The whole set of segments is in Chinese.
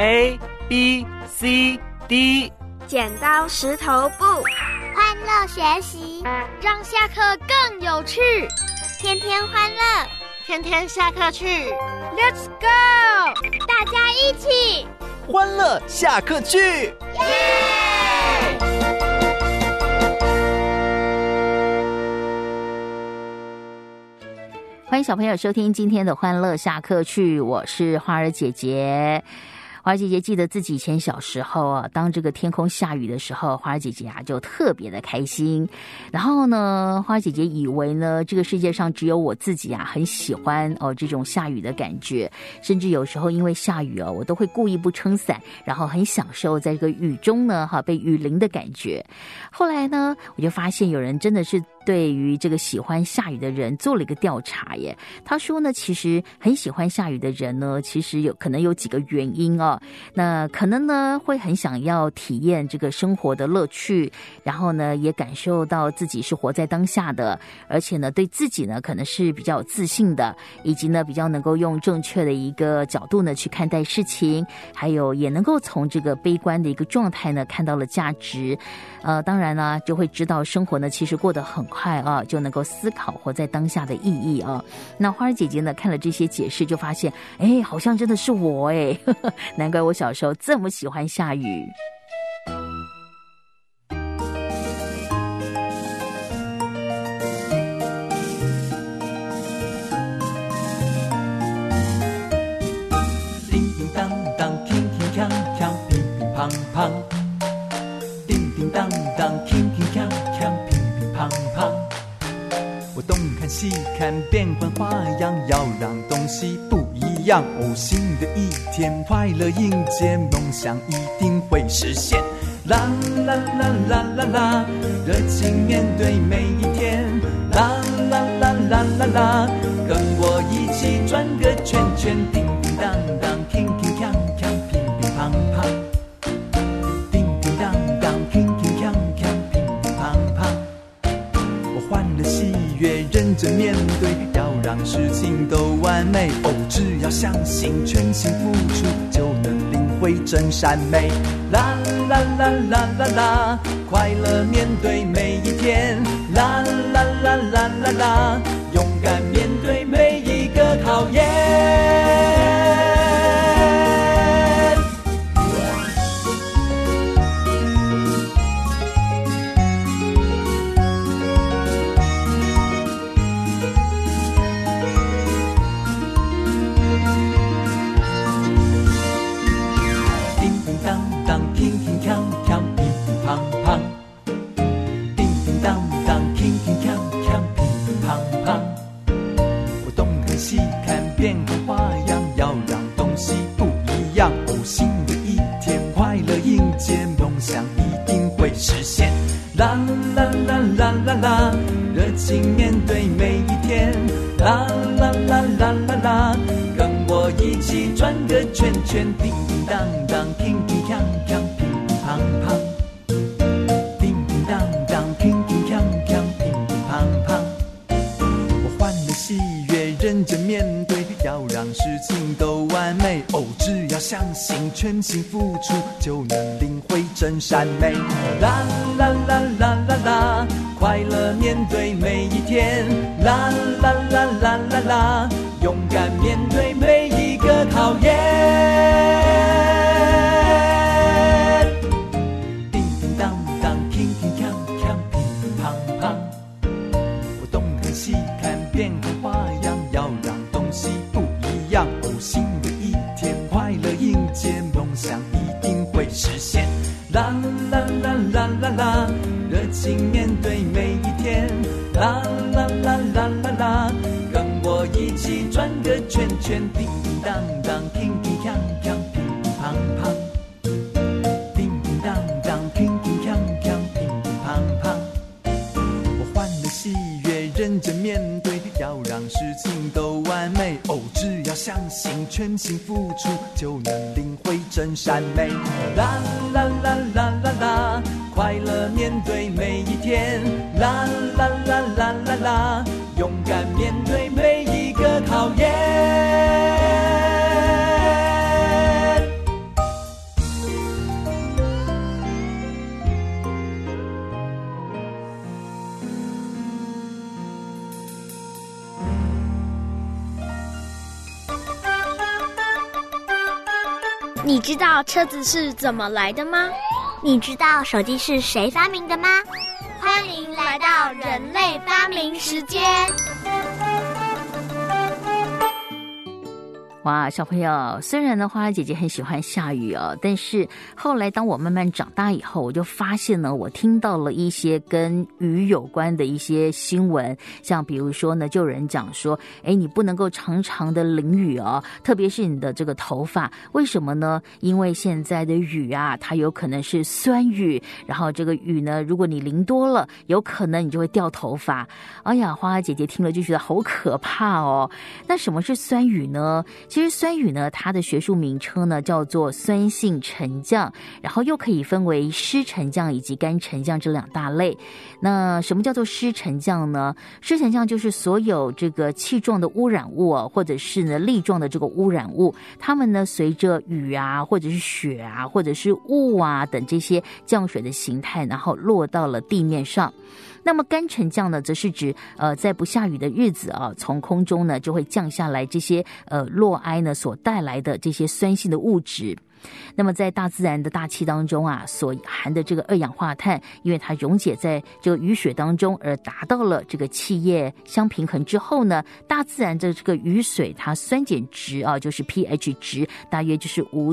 A B C D。 剪刀石头布， 欢乐学习， 让下课更有趣。 天天欢乐， 天天下课去 Let's go！ 大家一起欢乐下课去， 耶！ 欢迎小朋友收听今天的欢乐下课去，我是花儿姐姐。花儿姐姐记得自己以前小时候啊，当这个天空下雨的时候，花儿姐姐就特别的开心。然后呢，花儿姐姐以为呢，这个世界上只有我自己很喜欢这种下雨的感觉，甚至有时候因为下雨我都会故意不撑伞，然后很享受在这个雨中呢被雨淋的感觉。后来呢，我就发现有人真的是对于这个喜欢下雨的人做了一个调查耶。他说呢，其实很喜欢下雨的人呢，其实可能有几个原因那可能呢会很想要体验这个生活的乐趣，然后呢也感受到自己是活在当下的，而且呢对自己呢可能是比较有自信的，以及呢比较能够用正确的一个角度呢去看待事情，还有也能够从这个悲观的一个状态呢看到了价值。当然呢就会知道生活呢其实过得很快就能够思考活在当下的意义那花儿姐姐呢看了这些解释，就发现好像真的是我难怪我小时候这么喜欢下雨。 叮叮当当，铿铿锵锵，乒乒乓乓。叮叮当当，铿铿锵锵，乒乒乓乓。我东看西看，变换花样，要让东西不一样。新的一天，快乐迎接，梦想一定会实现。啦啦啦啦啦啦，热情面对每一天。啦啦啦啦啦啦，跟我一起转个圈圈。叮叮当当，铿铿锵锵，乒乒乓乓。叮叮当当，铿铿锵锵，乒乒乓乓。我欢乐喜悦，认真面对，要让事情都完美。只要相信，全心付出，就能领会真善美。啦啦啦啦啦啦，快乐面对每一天。啦啦啦啦啦啦，勇敢面对每一个考验。变换花样，要让东西不一样。新的一天，快乐迎接，梦想一定会实现。啦啦啦啦啦啦，热情面对每一天。啦啦啦啦啦啦，跟我一起转个圈圈。叮叮当当，铿铿锵锵，乒乒乓乓。叮叮当当，铿铿锵锵，乒乒乓乓。我欢乐喜悦，认真面对，要让事情都完美。只要相信，全心付出，就能领会真善美。啦啦啦啦啦啦，快乐面对每一天。啦啦啦啦啦啦，勇敢面对每一个考验。叮叮当当，铿铿锵锵，乒乒乓乓。我东看西看，变换花样，要让东西不一样。新的一天，快乐迎接，梦想一定会实现。啦啦啦啦啦啦，热情面对每一天。啦啦啦啦啦啦，跟我一起转个圈圈。叮叮当当，铿铿锵锵，乒乒乓乓。叮叮当当，铿铿锵锵，乒乒乓乓。我欢乐喜悦，认真面对，要让事情都完美。只要相信，全心付出，就能领会真善美。啦啦啦啦啦啦，快乐面对每一天。啦啦啦啦啦啦，勇敢面对每一个考验。 你知道车子是怎么来的吗？ 你知道手机是谁发明的吗？ 欢迎来到人类发明时间。 哇，小朋友，虽然呢花儿姐姐很喜欢下雨哦，但是后来当我慢慢长大以后，我就发现呢，我听到了一些跟雨有关的一些新闻，像比如说呢，就有人讲说，你不能够常常的淋雨哦，特别是你的这个头发，为什么呢？因为现在的雨啊，它有可能是酸雨，然后这个雨呢，如果你淋多了，有可能你就会掉头发。哎呀，花儿姐姐听了就觉得好可怕哦。那什么是酸雨呢？其实酸雨呢，它的学术名称呢叫做酸性沉降，然后又可以分为湿沉降以及干沉降这两大类。那什么叫做湿沉降呢？湿沉降就是所有这个气状的污染物啊，或者是呢粒状的这个污染物，它们呢随着雨啊，或者是雪啊，或者是雾啊等这些降水的形态，然后落到了地面上。那么干沉降呢，则是指在不下雨的日子啊，从空中呢就会降下来这些落埃呢所带来的这些酸性的物质。那么在大自然的大气当中啊，所含的这个二氧化碳，因为它溶解在这个雨水当中，而达到了这个气液相平衡之后呢，大自然的这个雨水它酸碱值啊，就是 pH 值大约就是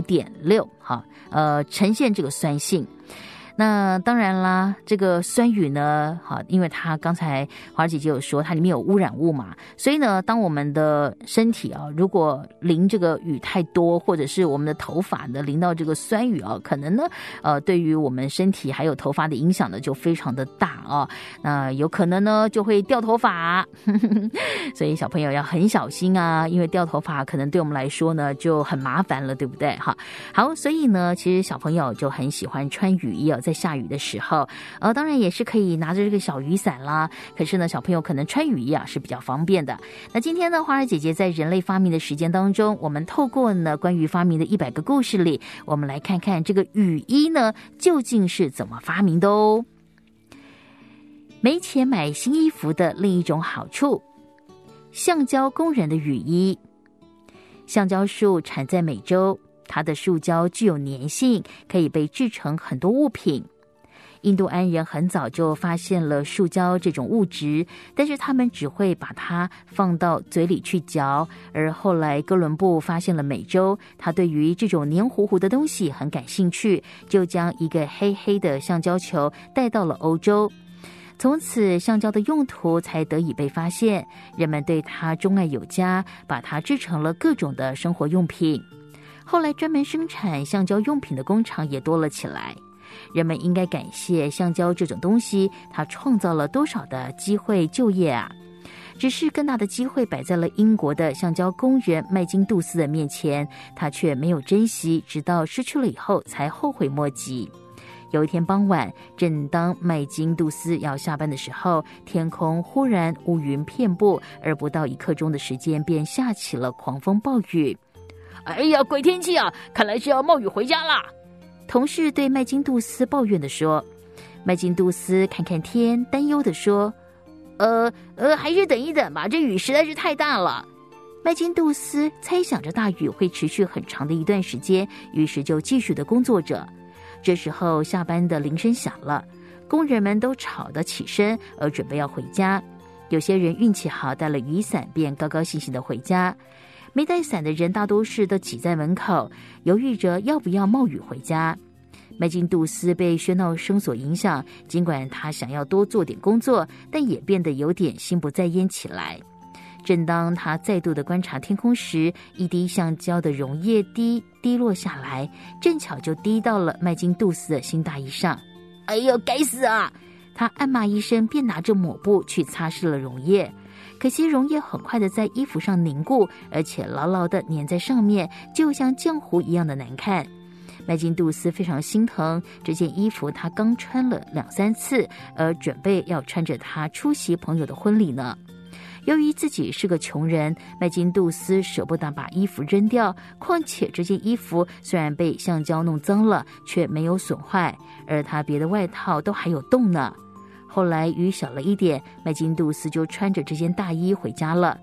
5.6 哈，呈现这个酸性。那当然啦，这个酸雨呢，好，因为它刚才华儿姐姐有说它里面有污染物嘛，所以呢，当我们的身体啊，如果淋这个雨太多，或者是我们的头发呢淋到这个酸雨啊，可能呢，对于我们身体还有头发的影响呢，就非常的大啊。那有可能呢就会掉头发，所以小朋友要很小心啊，因为掉头发可能对我们来说呢就很麻烦了，对不对？好，所以呢，其实小朋友就很喜欢穿雨衣啊，在下雨的时候，当然也是可以拿着这个小雨伞啦。可是呢，小朋友可能穿雨衣啊是比较方便的。那今天呢，花儿姐姐在人类发明的时间当中，我们透过呢关于发明的100个故事里，我们来看看这个雨衣呢究竟是怎么发明的哦。没钱买新衣服的另一种好处，橡胶工人的雨衣。橡胶树产在美洲，它的树胶具有粘性，可以被制成很多物品。印度安人很早就发现了树胶这种物质，但是他们只会把它放到嘴里去嚼，而后来哥伦布发现了美洲，他对于这种黏糊糊的东西很感兴趣，就将一个黑黑的橡胶球带到了欧洲。从此橡胶的用途才得以被发现，人们对它钟爱有加，把它制成了各种的生活用品。后来专门生产橡胶用品的工厂也多了起来。人们应该感谢橡胶这种东西，它创造了多少的机会就业啊！只是更大的机会摆在了英国的橡胶工人麦金杜斯的面前，他却没有珍惜，直到失去了以后才后悔莫及。有一天傍晚，正当麦金杜斯要下班的时候，天空忽然乌云遍布，而不到1刻钟的时间便下起了狂风暴雨。哎呀，鬼天气啊，看来是要冒雨回家啦！同事对麦金杜斯抱怨地说。麦金杜斯看看天，担忧地说，还是等一等吧，这雨实在是太大了。麦金杜斯猜想着大雨会持续很长的一段时间，于是就继续的工作着。这时候下班的铃声响了，工人们都吵得起身，而准备要回家。有些人运气好，带了雨伞，便高高兴兴的回家。没带伞的人大多是都挤在门口，犹豫着要不要冒雨回家。麦金杜斯被喧闹声所影响，尽管他想要多做点工作，但也变得有点心不在焉起来。正当他再度的观察天空时，一滴橡胶的溶液滴落下来，正巧就滴到了麦金杜斯的新大衣上。哎呦，该死啊！他暗骂一声，便拿着抹布去擦拭了溶液。可惜溶液很快的在衣服上凝固，而且牢牢的粘在上面，就像浆糊一样的难看。麦金杜斯非常心疼，这件衣服他刚穿了2-3次，而准备要穿着它出席朋友的婚礼呢。由于自己是个穷人，麦金杜斯舍不得把衣服扔掉，况且这件衣服虽然被橡胶弄脏了，却没有损坏，而他别的外套都还有洞呢。后来雨小了一点，麦金杜斯就穿着这件大衣回家了。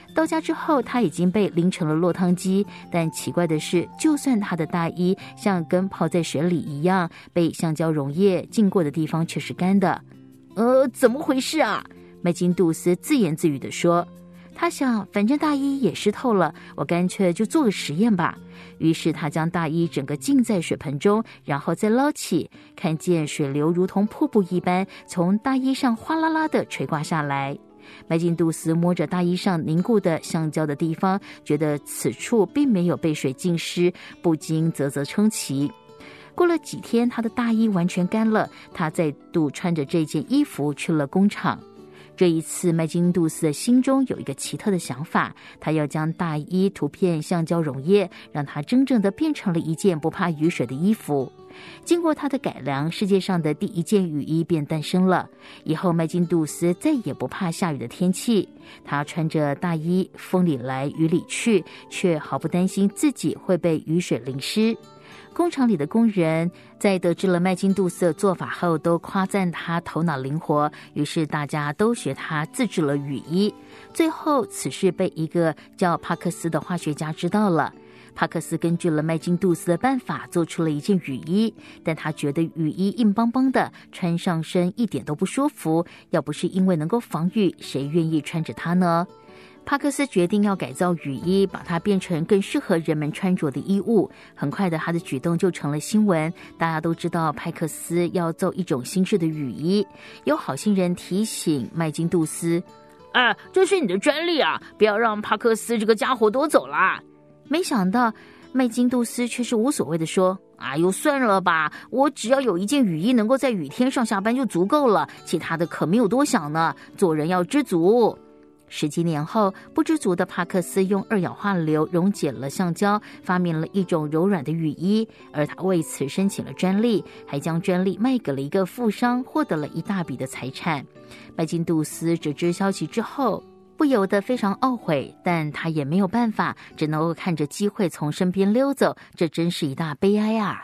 到家之后，他已经被淋成了落汤鸡，但奇怪的是，就算他的大衣像跟泡在水里一样，被橡胶溶液浸过的地方却是干的。怎么回事啊？麦金杜斯自言自语地说。他想，反正大衣也湿透了，我干脆就做个实验吧。于是他将大衣整个浸在水盆中，然后再捞起，看见水流如同瀑布一般从大衣上哗啦啦地垂挂下来。麦金杜斯摸着大衣上凝固的橡胶的地方，觉得此处并没有被水浸湿，不禁啧啧称奇。过了几天，他的大衣完全干了，他再度穿着这件衣服去了工厂。这一次，麦金杜斯的心中有一个奇特的想法，他要将大衣涂遍橡胶溶液，让它真正的变成了一件不怕雨水的衣服。经过他的改良，世界上的第一件雨衣便诞生了。以后麦金杜斯再也不怕下雨的天气，他穿着大衣，风里来雨里去，却毫不担心自己会被雨水淋湿。工厂里的工人在得知了麦金杜斯的做法后，都夸赞他头脑灵活，于是大家都学他自制了雨衣。最后此事被一个叫帕克斯的化学家知道了。帕克斯根据了麦金杜斯的办法做出了一件雨衣，但他觉得雨衣硬邦邦的，穿上身一点都不舒服，要不是因为能够防雨，谁愿意穿着它呢？帕克斯决定要改造雨衣，把它变成更适合人们穿着的衣物。很快的，他的举动就成了新闻，大家都知道派克斯要造一种新式的雨衣。有好心人提醒麦金杜斯，这是你的专利啊，不要让帕克斯这个家伙夺走啦。没想到麦金杜斯却是无所谓的说，算了吧，我只要有一件雨衣能够在雨天上下班就足够了，其他的可没有多想呢，做人要知足。10几年后，不知足的帕克斯用2氧化硫溶解了橡胶，发明了一种柔软的雨衣，而他为此申请了专利，还将专利卖给了一个富商，获得了一大笔的财产。麦金杜斯得知消息之后，不由得非常懊悔，但他也没有办法，只能够看着机会从身边溜走，这真是一大悲哀啊！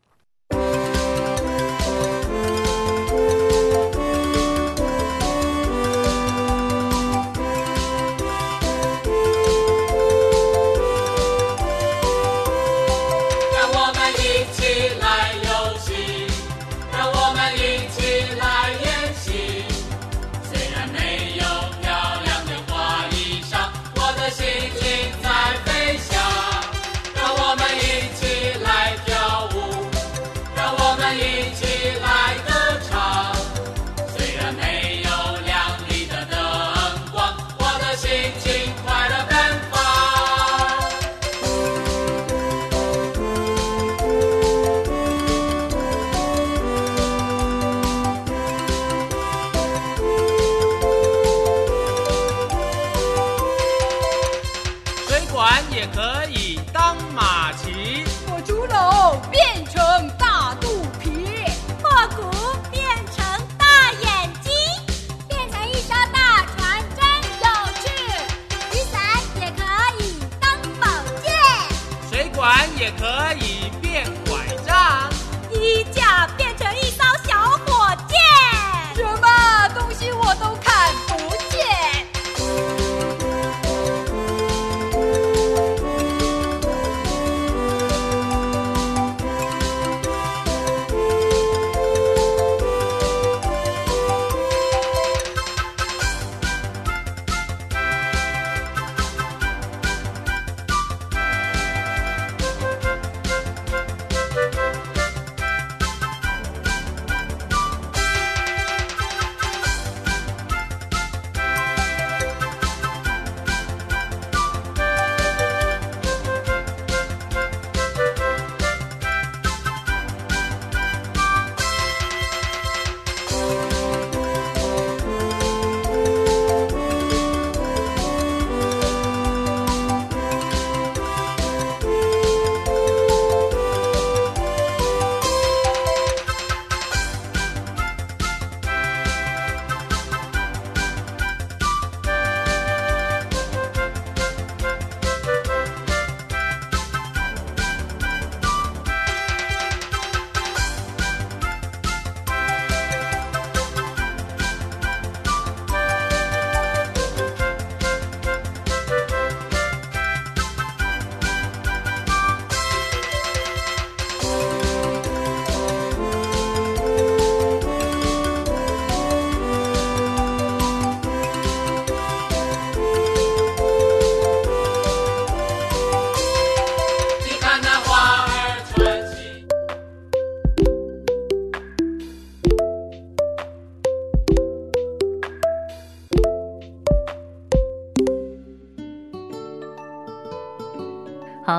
也可以当马骑， 火猪肉变成大肚皮， 破骨变成大眼睛，变成一艘大船真有趣。雨伞也可以当宝剑， 水管也可以变拐杖， 衣架变成一艘小火箭， 什么东西我都看不见。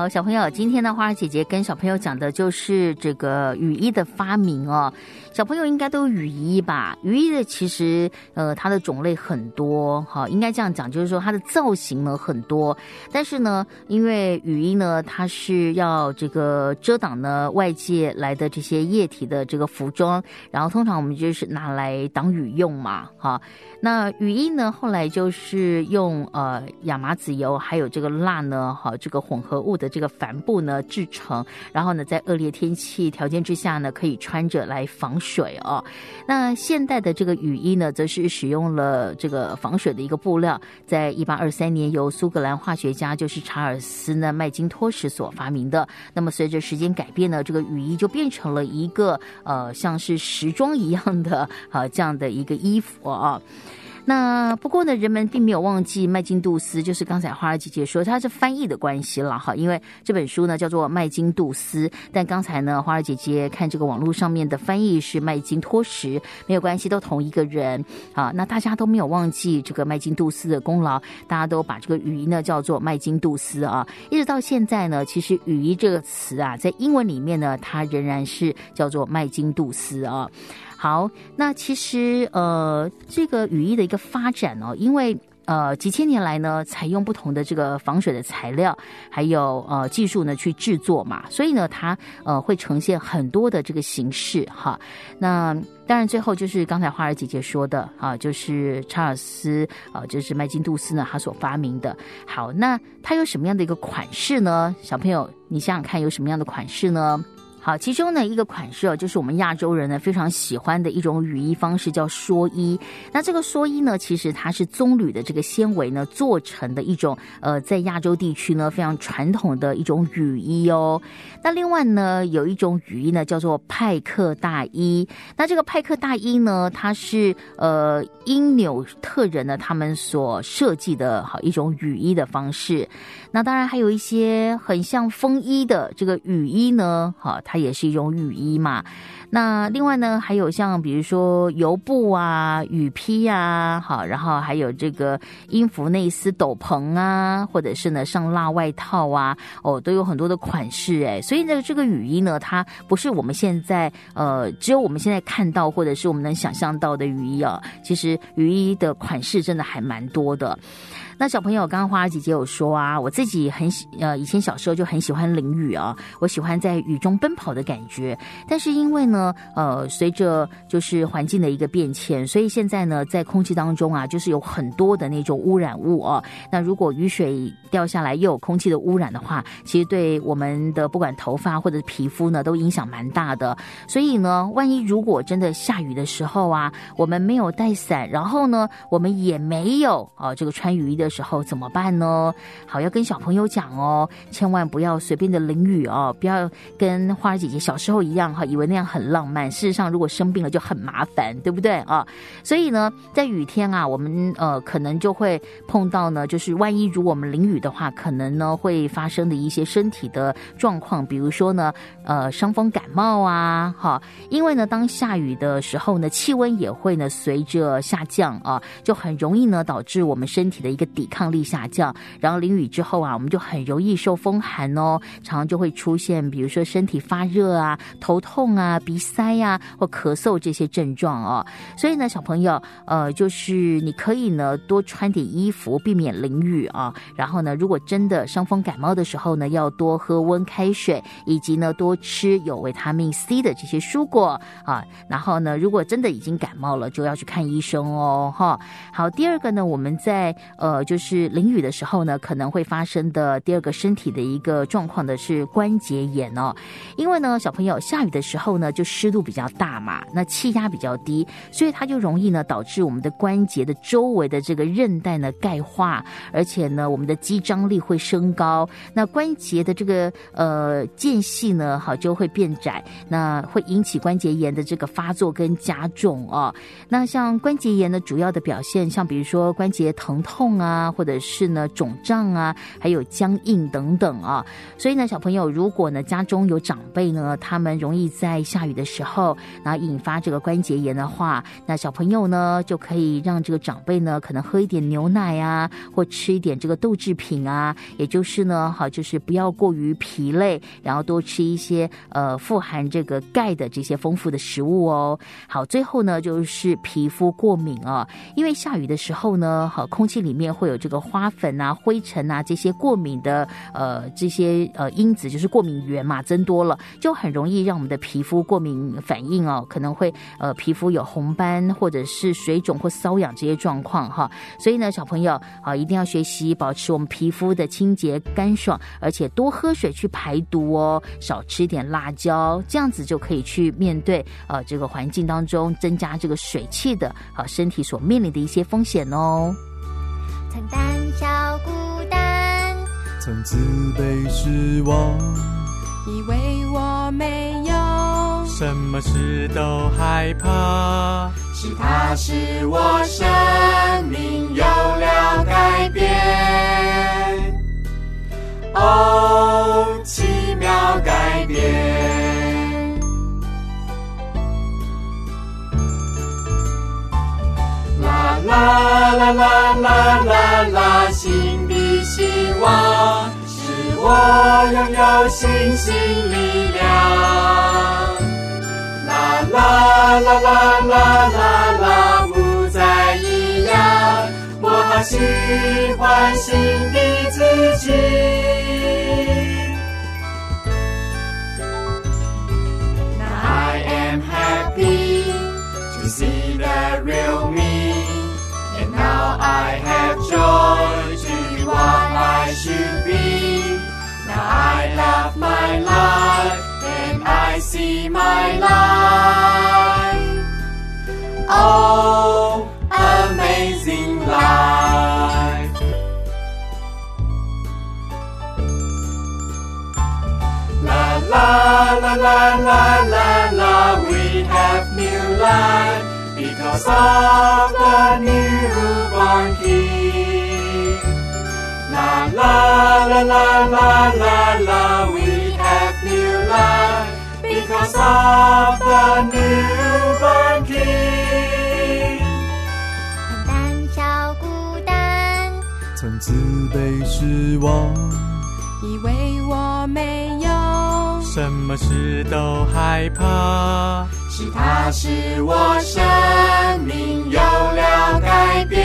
好，小朋友，今天呢，花儿姐姐跟小朋友讲的就是这个雨衣的发明哦。小朋友应该都有雨衣吧？雨衣的其实它的种类很多，好，应该这样讲，就是说它的造型呢很多。但是呢，因为雨衣呢，它是要这个遮挡呢外界来的这些液体的这个服装，然后通常我们就是拿来挡雨用嘛，哈。那雨衣呢，后来就是用亚麻籽油还有这个蜡呢，好，这个混合物的这个帆布呢制成，然后呢，在恶劣天气条件之下呢，可以穿着来防水哦。那现代的这个雨衣呢，则是使用了这个防水的一个布料，在1823年由苏格兰化学家就是查尔斯呢麦金托什所发明的。那么随着时间改变呢，这个雨衣就变成了一个像是时装一样的这样的一个衣服啊。那不过呢，人们并没有忘记麦金杜斯，就是刚才花儿姐姐说它是翻译的关系了哈，因为这本书呢叫做麦金杜斯，但刚才呢花儿姐姐看这个网络上面的翻译是麦金托什，没有关系，都同一个人啊。那大家都没有忘记这个麦金杜斯的功劳，大家都把这个雨衣呢叫做麦金杜斯啊。一直到现在呢，其实雨衣这个词啊，在英文里面呢，它仍然是叫做麦金杜斯啊。好，那其实这个雨衣的一个发展哦，因为几千年来呢，采用不同的这个防水的材料，还有技术呢去制作嘛，所以呢，它会呈现很多的这个形式哈。那当然，最后就是刚才花儿姐姐说的啊，就是查尔斯就是麦金杜斯呢他所发明的。好，那它有什么样的一个款式呢？小朋友，你想想看，有什么样的款式呢？好，其中呢一个款式就是我们亚洲人呢非常喜欢的一种雨衣方式，叫蓑衣。那这个蓑衣呢，其实它是棕榈的这个纤维呢做成的一种在亚洲地区呢非常传统的一种雨衣哦。那另外呢有一种雨衣呢叫做派克大衣。那这个派克大衣呢，它是因纽特人呢他们所设计的好一种雨衣的方式。那当然还有一些很像风衣的这个雨衣呢，好，它也是一种雨衣嘛。那另外呢，还有像比如说油布啊、雨披啊，好，然后还有这个英弗内斯斗篷啊，或者是呢上蜡外套啊，都有很多的款式哎。所以呢，这个雨衣呢，它不是我们现在只有我们现在看到或者是我们能想象到的雨衣啊，其实雨衣的款式真的还蛮多的。那小朋友，刚刚花儿姐姐有说啊，我自己以前小时候就很喜欢淋雨啊，我喜欢在雨中奔跑的感觉。但是因为呢，随着就是环境的一个变迁，所以现在呢，在空气当中啊，就是有很多的那种污染物哦。那如果雨水掉下来又有空气的污染的话，其实对我们的不管头发或者皮肤呢，都影响蛮大的。所以呢，万一如果真的下雨的时候啊，我们没有带伞，然后呢，我们也没有这个穿雨衣的时候怎么办呢？好，要跟小朋友讲哦，千万不要随便的淋雨哦，不要跟花儿姐姐小时候一样以为那样很浪漫，事实上如果生病了就很麻烦，对不对啊？所以呢，在雨天啊，我们可能就会碰到呢，就是万一如果我们淋雨的话，可能呢会发生的一些身体的状况，比如说呢伤风感冒啊，因为呢当下雨的时候呢，气温也会呢随着下降啊，就很容易呢导致我们身体的一个抵抗力下降，然后淋雨之后啊，我们就很容易受风寒哦，常常就会出现比如说身体发热啊、头痛啊、鼻塞啊或咳嗽这些症状哦。所以呢，小朋友就是你可以呢多穿点衣服，避免淋雨啊。然后呢，如果真的伤风感冒的时候呢，要多喝温开水，以及呢多吃有维他命 C 的这些蔬果啊。然后呢，如果真的已经感冒了，就要去看医生哦。好，第二个呢，我们在就是淋雨的时候呢，可能会发生的第二个身体的一个状况的是关节炎哦。因为呢，小朋友下雨的时候呢，就湿度比较大嘛，那气压比较低，所以它就容易呢导致我们的关节的周围的这个韧带呢钙化，而且呢我们的肌张力会升高，那关节的这个间隙呢就会变窄，那会引起关节炎的这个发作跟加重哦。那像关节炎的主要的表现，像比如说关节疼痛啊， 啊，或者是呢肿胀啊，还有僵硬等等啊。所以呢，小朋友如果呢家中有长辈呢，他们容易在下雨的时候，然后引发这个关节炎的话，那小朋友呢就可以让这个长辈呢可能喝一点牛奶啊，或吃一点这个豆制品啊，也就是呢就是不要过于疲累，然后多吃一些富含这个钙的这些丰富的食物哦。好，最后呢就是皮肤过敏啊，因为下雨的时候呢，空气里面会有这个花粉啊、灰尘啊这些过敏的这些因子，就是过敏源嘛，增多了，就很容易让我们的皮肤过敏反应哦，可能会皮肤有红斑或者是水肿或瘙痒这些状况哈。所以呢，小朋友一定要学习保持我们皮肤的清洁干爽，而且多喝水去排毒哦，少吃一点辣椒，这样子就可以去面对这个环境当中增加这个水汽的身体所面临的一些风险哦。 曾胆小孤单， 曾自卑失望， 以为我没有什么事都害怕， 是它使我生命有了改变。哦，奇妙改变。啦啦啦啦啦啦啦，新的希望使我拥有信心力量。啦啦啦啦啦啦啦，不再一样，我好喜欢新的自己。Now I am happy to see the real me.And now I have joy to be what I should be. Now I love my life and I see my life. Oh, amazing life. La la la la la la la, we have new life.Because of the newborn King. La la la la la la la, we have new life because of the newborn King. 曾胆小孤单， 曾自卑失望， 以为我没有什么事都害怕， 是它使我生命有了改变。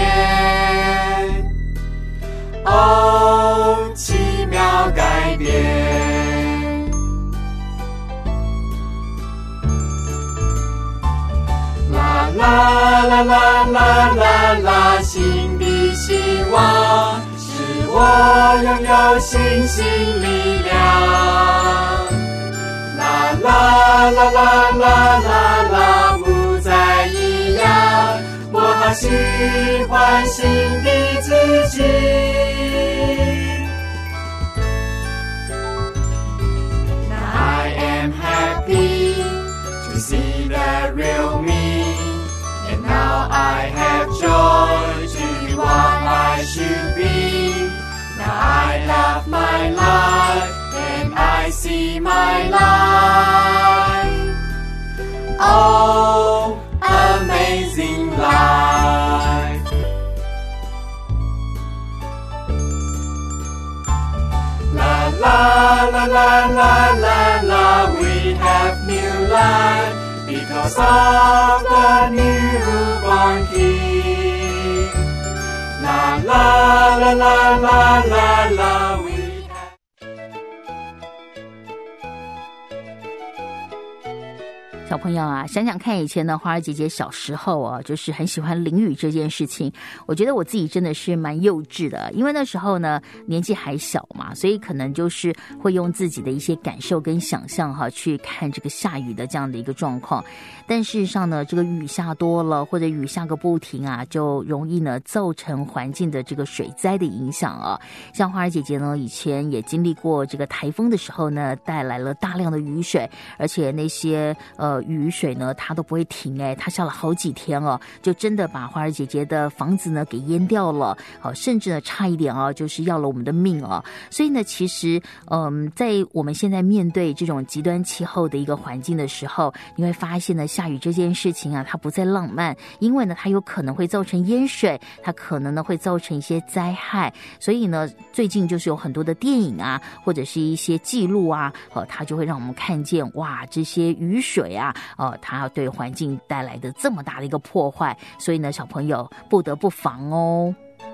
哦，奇妙改变。啦啦啦啦啦啦啦，新的希望使我拥有信心力量。啦啦啦啦啦啦啦，不再一样，我好喜欢新的自己。Now I am happy to see the real me, and now I have joy to be what I should be. Now I love my life.And I see my life. Oh, amazing life. La la la la la la la, we have new life because of the newborn King. La la la la la la la, we 小朋友啊，想想看以前的花儿姐姐小时候啊，就是很喜欢淋雨这件事情。我觉得我自己真的是蛮幼稚的，因为那时候呢年纪还小嘛，所以可能就是会用自己的一些感受跟想象去看这个下雨的这样的一个状况。但事实上呢，这个雨下多了或者雨下个不停啊，就容易呢造成环境的这个水灾的影响啊。像花儿姐姐呢以前也经历过这个台风的时候呢，带来了大量的雨水，而且那些雨水呢它都不会停它下了好几天哦，就真的把花儿姐姐的房子呢给淹掉了，甚至呢差一点就是要了我们的命哦。所以呢其实在我们现在面对这种极端气候的一个环境的时候，你会发现呢下雨这件事情啊它不再浪漫，因为呢它有可能会造成淹水，它可能呢会造成一些灾害。所以呢最近就是有很多的电影啊或者是一些记录啊它就会让我们看见哇这些雨水啊它对环境带来的这么大的一个破坏，所以呢小朋友不得不防哦。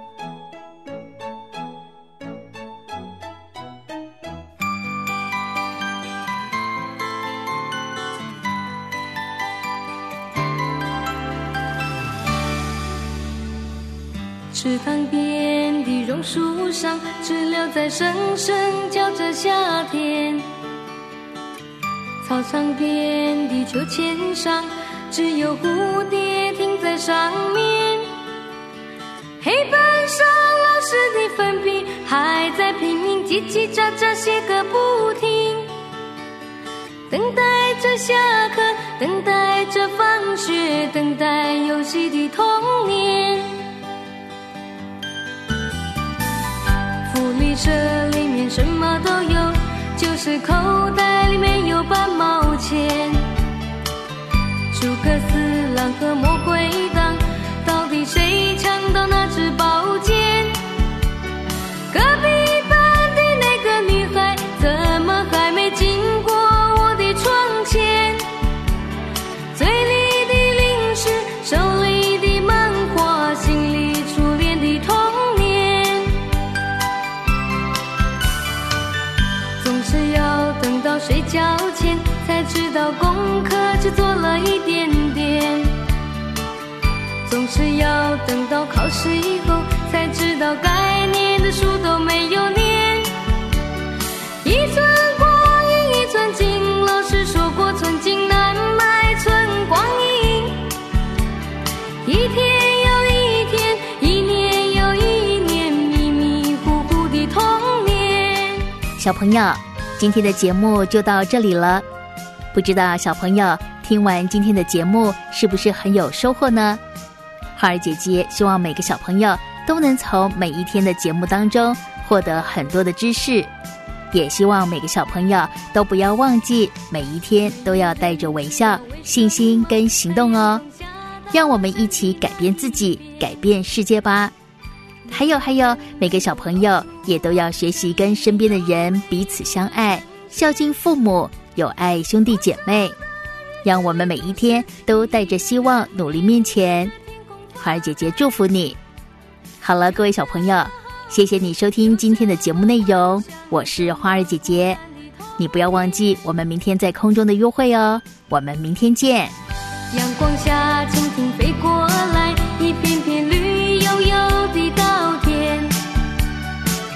池塘边的榕树上，知了在声声叫着夏天。操场边的秋千上，只有蝴蝶停在上面。黑板上老师的粉笔还在拼命叽叽喳喳写个不停，等待着下课，等待着放学，等待游戏的童年。福利社里面什么都有，就是口袋里面有半毛钱。诸葛四郎和魔鬼党，到底谁抢到那支宝剑？隔壁班的那个女孩，怎么还没经过我的窗前？嘴里的零食，手里的漫画，心里初恋的童年。总是要等到睡觉前才知道功课只做了一点点，总是要等到考试以后才知道该念的书都没有念。一寸光阴一寸金，老师说过寸金难买寸光阴。一天又一天，一年又一年，迷迷糊糊的童年。 小朋友，今天的节目就到这里了，不知道小朋友听完今天的节目是不是很有收获呢？花儿姐姐希望每个小朋友都能从每一天的节目当中获得很多的知识，也希望每个小朋友都不要忘记每一天都要带着微笑、信心跟行动哦。让我们一起改变自己，改变世界吧。还有，每个小朋友也都要学习跟身边的人彼此相爱，孝敬父母，有爱兄弟姐妹。让我们每一天都带着希望努力面前。花儿姐姐祝福你。好了，各位小朋友，谢谢你收听今天的节目内容，我是花儿姐姐。你不要忘记我们明天在空中的约会哦，我们明天见。 阳光下蜻蜓飞过来，一片片绿油油的稻田。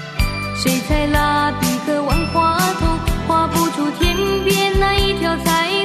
水彩蜡笔和万花筒画不出天边那一条彩